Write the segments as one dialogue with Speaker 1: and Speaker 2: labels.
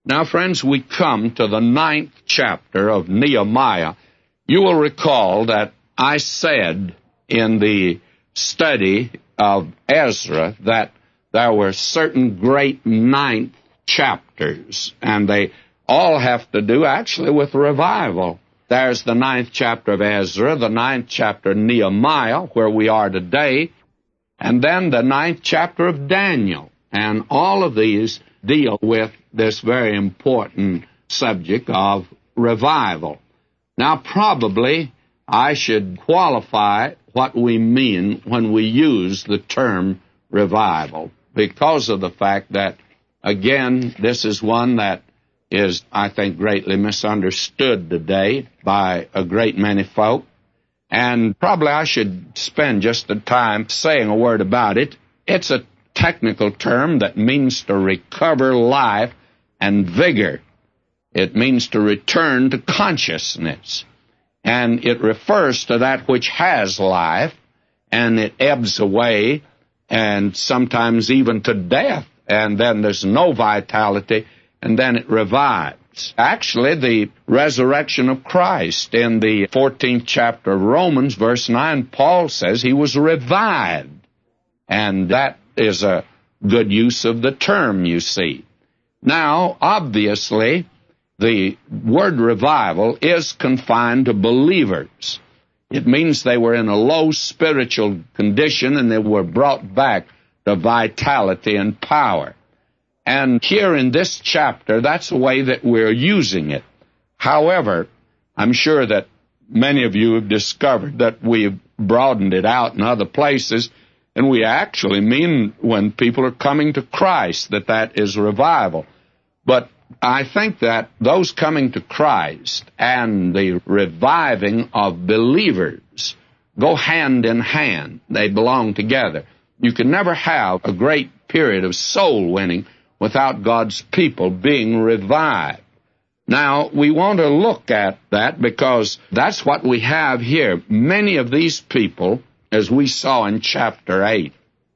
Speaker 1: Now, friends, we come to the 9th chapter of Nehemiah. You will recall that I said in the study of Ezra that there were certain great 9th chapters, and they all have to do actually with revival. There's the 9th chapter of Ezra, the 9th chapter of Nehemiah, where we are today, and then the 9th chapter of Daniel. And all of these deal with this very important subject of revival. Now, probably I should qualify what we mean when we use the term revival, because of the fact that, again, this is one that is, I think, greatly misunderstood today by a great many folk. And probably I should spend just the time saying a word about it. It's a technical term that means to recover life and vigor. It means to return to consciousness. And it refers to that which has life, and it ebbs away, and sometimes even to death, and then there's no vitality, and then it revives. Actually, the resurrection of Christ in the 14th chapter of Romans, verse 9, Paul says he was revived. And that is a good use of the term, you see. Now, obviously, the word revival is confined to believers. It means they were in a low spiritual condition and they were brought back to vitality and power. And here in this chapter, that's the way that we're using it. However, I'm sure that many of you have discovered that we've broadened it out in other places, and we actually mean when people are coming to Christ, that is revival. But I think that those coming to Christ and the reviving of believers go hand in hand. They belong together. You can never have a great period of soul winning without God's people being revived. Now, we want to look at that because that's what we have here. Many of these people, as we saw in chapter 8,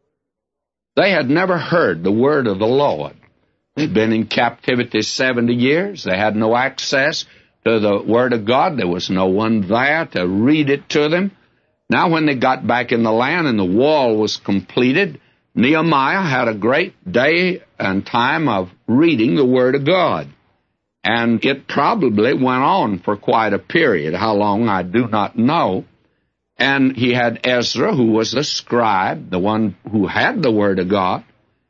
Speaker 1: they had never heard the word of the Lord. They'd been in captivity 70 years. They had no access to the Word of God. There was no one there to read it to them. Now, when they got back in the land and the wall was completed, Nehemiah had a great day and time of reading the Word of God. And it probably went on for quite a period. How long, I do not know. And he had Ezra, who was the scribe, the one who had the Word of God.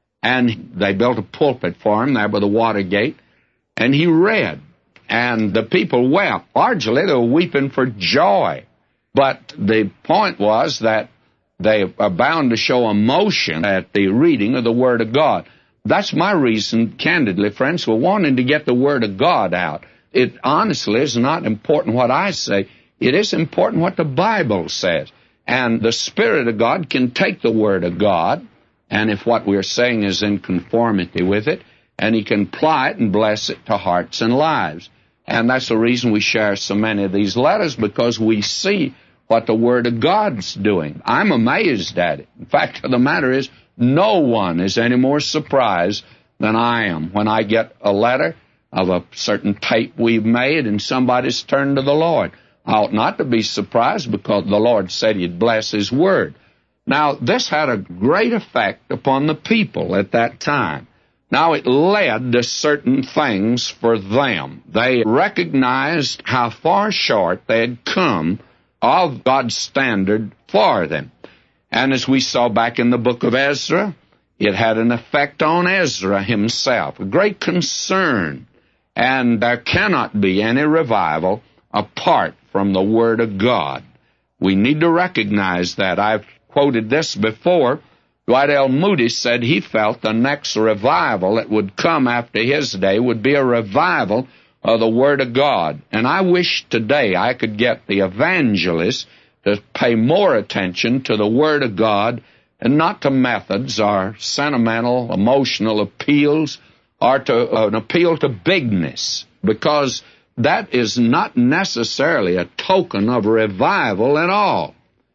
Speaker 1: And they built a pulpit for him there by the water gate, and he read. And the people wept. Largely, they were weeping for joy. But the point was that they are bound to show emotion at the reading of the Word of God. That's my reason, candidly, friends, for wanting to get the Word of God out. It honestly is not important what I say. It is important what the Bible says. And the Spirit of God can take the Word of God, and if what we're saying is in conformity with it, and He can apply it and bless it to hearts and lives. And that's the reason we share so many of these letters, because we see what the Word of God's doing. I'm amazed at it. In fact, the matter is, no one is any more surprised than I am when I get a letter of a certain tape we've made and somebody's turned to the Lord. I ought not to be surprised, because the Lord said He'd bless His Word. Now, this had a great effect upon the people at that time. Now, it led to certain things for them. They recognized how far short they had come of God's standard for them. And as we saw back in the book of Ezra, it had an effect on Ezra himself, a great concern. And there cannot be any revival apart from the Word of God. We need to recognize that. I've quoted this before. Dwight L. Moody said he felt the next revival that would come after his day would be a revival of the Word of God. And I wish today I could get the evangelists to pay more attention to the Word of God and not to methods or sentimental, emotional appeals or to an appeal to bigness, because that is not necessarily a token of revival at all.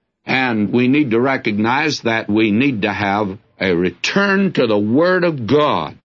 Speaker 1: And we need to recognize that we need to have a return to the Word of God.